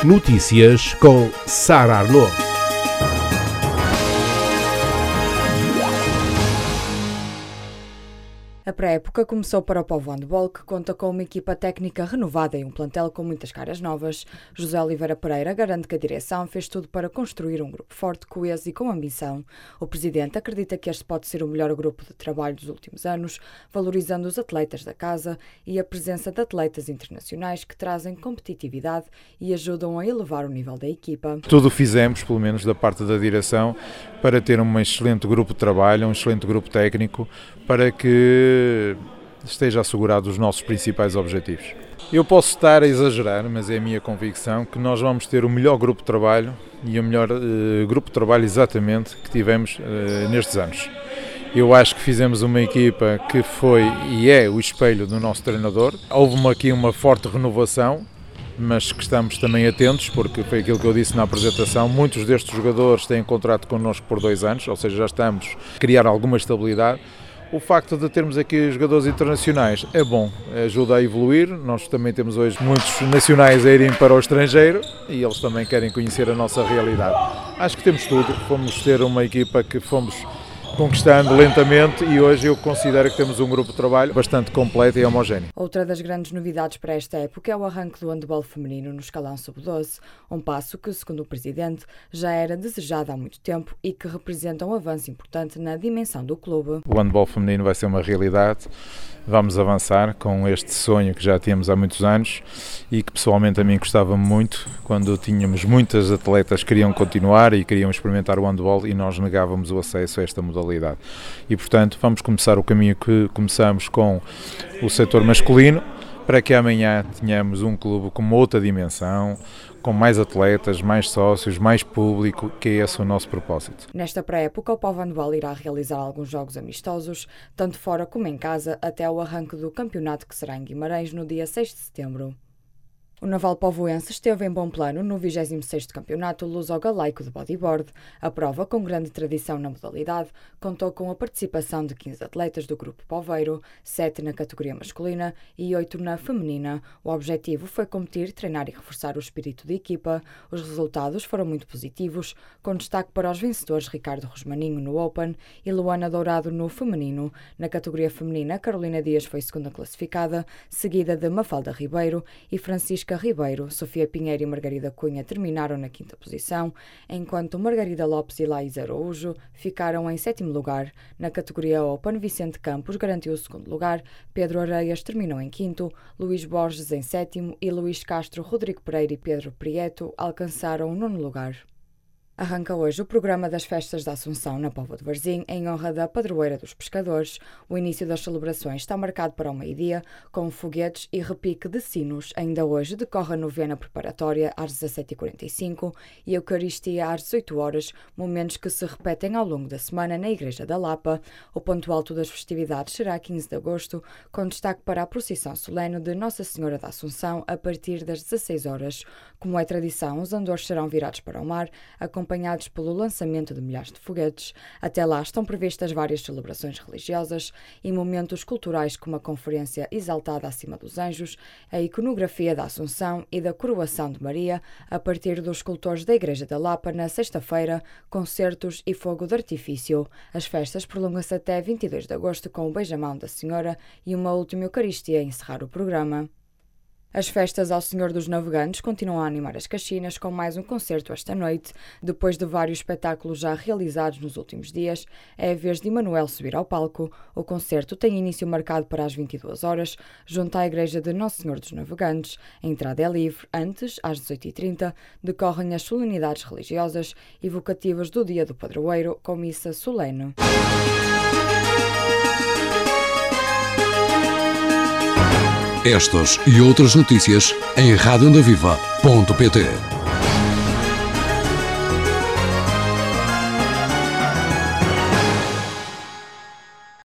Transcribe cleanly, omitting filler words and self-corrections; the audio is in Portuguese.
Notícias com Sara Arnaud. A pré-época começou para o Povo Handball, que conta com uma equipa técnica renovada e um plantel com muitas caras novas. José Oliveira Pereira garante que a direção fez tudo para construir um grupo forte, coeso e com ambição. O presidente acredita que este pode ser o melhor grupo de trabalho dos últimos anos, valorizando os atletas da casa e a presença de atletas internacionais que trazem competitividade e ajudam a elevar o nível da equipa. Tudo fizemos, pelo menos da parte da direção, para ter um excelente grupo de trabalho, um excelente grupo técnico, para que esteja assegurado os nossos principais objetivos. Eu posso estar a exagerar, mas é a minha convicção que nós vamos ter o melhor grupo de trabalho e o melhor grupo de trabalho exatamente que tivemos nestes anos. Eu acho que fizemos uma equipa que foi e é o espelho do nosso treinador. Houve aqui uma forte renovação, mas que estamos também atentos, porque foi aquilo que eu disse na apresentação, muitos destes jogadores têm contrato connosco por 2 anos, ou seja, já estamos a criar alguma estabilidade. O facto de termos aqui jogadores internacionais é bom, ajuda a evoluir. Nós também temos hoje muitos nacionais a irem para o estrangeiro e eles também querem conhecer a nossa realidade. Acho que temos tudo, fomos ter uma equipa que fomos conquistando lentamente e hoje eu considero que temos um grupo de trabalho bastante completo e homogéneo. Outra das grandes novidades para esta época é o arranque do handball feminino no escalão sub-12, um passo que, segundo o presidente, já era desejado há muito tempo e que representa um avanço importante na dimensão do clube. O handball feminino vai ser uma realidade, vamos avançar com este sonho que já tínhamos há muitos anos e que pessoalmente a mim gostava muito, quando tínhamos muitas atletas que queriam continuar e queriam experimentar o handball e nós negávamos o acesso a esta modalidade. E, portanto, vamos começar o caminho que começamos com o setor masculino, para que amanhã tenhamos um clube com outra dimensão, com mais atletas, mais sócios, mais público, que é esse o nosso propósito. Nesta pré-época, o Povo Handball irá realizar alguns jogos amistosos, tanto fora como em casa, até o arranque do campeonato, que será em Guimarães no dia 6 de setembro. O Naval Povoense esteve em bom plano no 26º Campeonato Luso-Galaico de Bodyboard. A prova, com grande tradição na modalidade, contou com a participação de 15 atletas do grupo poveiro, 7 na categoria masculina e 8 na feminina. O objetivo foi competir, treinar e reforçar o espírito de equipa. Os resultados foram muito positivos, com destaque para os vencedores Ricardo Rosmaninho no Open e Luana Dourado no feminino. Na categoria feminina, Carolina Dias foi segunda classificada, seguida de Mafalda Ribeiro e Francisca Ribeiro. Sofia Pinheiro e Margarida Cunha terminaram na 5ª posição, enquanto Margarida Lopes e Laís Araújo ficaram em 7º lugar. Na categoria Open, Vicente Campos garantiu o 2º lugar, Pedro Areias terminou em 5º, Luís Borges em 7º e Luís Castro, Rodrigo Pereira e Pedro Prieto alcançaram o 9º lugar. Arranca hoje o programa das Festas da Assunção na Póvoa de Varzim, em honra da Padroeira dos Pescadores. O início das celebrações está marcado para o meio-dia, com foguetes e repique de sinos. Ainda hoje decorre a novena preparatória às 17h45 e a Eucaristia às 18h, momentos que se repetem ao longo da semana na Igreja da Lapa. O ponto alto das festividades será 15 de agosto, com destaque para a procissão solene de Nossa Senhora da Assunção a partir das 16h. Como é tradição, os andores serão virados para o mar, acompanhados pelo lançamento de milhares de foguetes. Até lá estão previstas várias celebrações religiosas e momentos culturais, como a conferência Exaltada acima dos Anjos, a iconografia da Assunção e da Coroação de Maria, a partir dos escultores da Igreja da Lapa na sexta-feira, concertos e fogo de artifício. As festas prolongam-se até 22 de agosto com o beijamão da Senhora e uma última Eucaristia a encerrar o programa. As festas ao Senhor dos Navegantes continuam a animar as Caxinas com mais um concerto esta noite. Depois de vários espetáculos já realizados nos últimos dias, é a vez de Emanuel subir ao palco. O concerto tem início marcado para as 22h, junto à Igreja de Nosso Senhor dos Navegantes. A entrada é livre. Antes, às 18h30, decorrem as solenidades religiosas evocativas do Dia do Padroeiro, com missa solene. Estas e outras notícias em radioondaviva.pt.